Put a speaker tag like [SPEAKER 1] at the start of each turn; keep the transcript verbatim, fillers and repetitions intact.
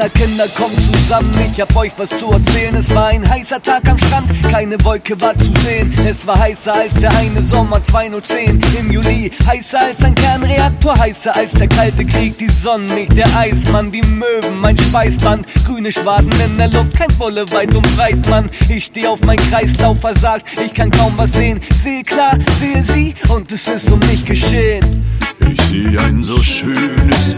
[SPEAKER 1] aller Kinder kommt zusammen, ich hab euch was zu erzählen. Es war ein heißer Tag am Strand, keine Wolke war zu sehen. Es war heißer als der eine Sommer zweitausendzehn im Juli. Heißer als ein Kernreaktor, heißer als der kalte Krieg. Die Sonne, nicht der Eismann, die Möwen, mein Schweißband. Grüne Schwaden in der Luft, kein Wolle weit und breit, Mann. Ich steh auf, mein Kreislauf versagt, ich kann kaum was sehen. Sehe klar, sehe sie und es ist um mich geschehen.
[SPEAKER 2] Ich sehe ein so schönes